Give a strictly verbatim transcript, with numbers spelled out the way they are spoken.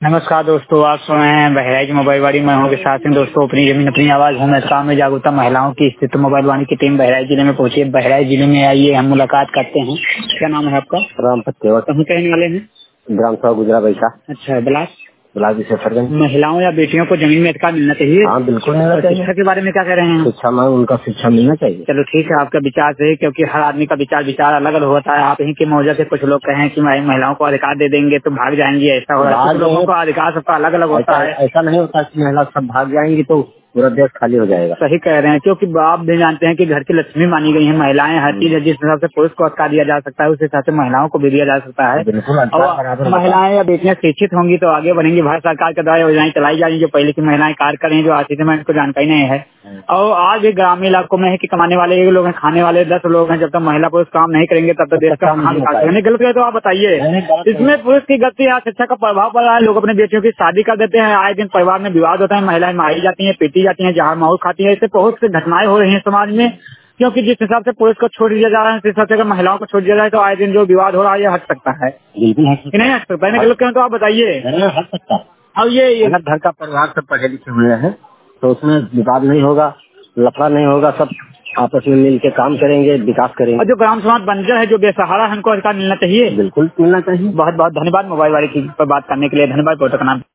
नमस्कार दोस्तों, आप सुन रहे हैं बहराइच मोबाइल वाणी। मैं हूं के साथ में दोस्तों अपनी जमीन अपनी आवाज हूं मैं काम में जागरूकता महिलाओं की स्थिति मोबाइल वाणी की टीम बहराइच जिले में पहुंची है। बहराइच जिले में आइए हम मुलाकात करते हैं। क्या नाम है आपका? राम पत्तेवर। कहाँ कहने वाले हैं? ग्राम सभा गुजरा बैसा। अच्छा, बिलास बिलास विशेषरगंज। महिलाओं या बेटियों को जमीन में अधिकार मिलना चाहिए? हाँ बिल्कुल मिलना चाहिए। शिक्षा के बारे में क्या कह रहे हैं? शिक्षा में उनका शिक्षा मिलना चाहिए। चलो ठीक है, आपका विचार सही, क्योंकि हर आदमी का विचार विचार अलग अलग होता है। आप ही की मौजूद से कुछ लोग कहें कि महिलाओं को अधिकार दे देंगे तो भाग जाएंगी, ऐसा हो रहा है। कुछ लोगों का अधिकार सबका अलग अलग होता है। ऐसा नहीं होता कि महिला सब भाग जाएंगी तो पूरा देश खाली हो जाएगा। सही कह रहे हैं, क्योंकि आप भी जानते हैं कि घर की लक्ष्मी मानी गई है महिलाएं। हर चीज है, जिस हिसाब से पुरुष को अधिकार दिया जा सकता है उस हिसाब से महिलाओं को भी दिया जा सकता है। और महिलाएं या बेटियां शिक्षित होंगी तो आगे बढ़ेंगी। भारत सरकार के द्वारा योजनाएं चलाई जा रही है जो पहले की महिलाएं कार्य कर रही है, जो आज से इनको जानकारी नहीं है। और आज भी ग्रामीण इलाकों में है कि कमाने वाले एक लोग हैं, खाने वाले दस लोग हैं। जब तक महिला पुरुष काम नहीं करेंगे तब तक देश का कहाँ विकास होगा। गलत है तो आप बताइए, इसमें पुरुष की गलती या शिक्षा का प्रभाव पड़ रहा है। लोग अपने बेटियों की शादी कर देते हैं, आए दिन परिवार में विवाद होता है, महिलाएं मारी जाती हैं, पीटी जाती हैं, जहाँ माहौल खाती है। इससे बहुत सी घटनाएं हो रही हैं समाज में, क्योंकि जिस हिसाब से पुरुष को छोड़ दिया जा रहा है उस हिसाब से अगर महिलाओं को छोड़ दिया जाए तो आए दिन जो विवाद हो रहा है ये हट सकता है कि नहीं हट सकता है? गलत क्यों तो आप बताइए। हट सकता है। अब ये अगर घर का परिवार सब पढ़े लिखे हुए हैं तो उसमें विवाद नहीं होगा, लफड़ा नहीं होगा, सब आपस में मिल के काम करेंगे, विकास करेंगे। और जो ग्राम समाज बंजर है, जो बेसहारा है, उनको अधिकार मिलना चाहिए। बिल्कुल मिलना चाहिए। बहुत बहुत धन्यवाद मोबाइल वाली चीज पर बात करने के लिए। धन्यवाद। फोटो का नाम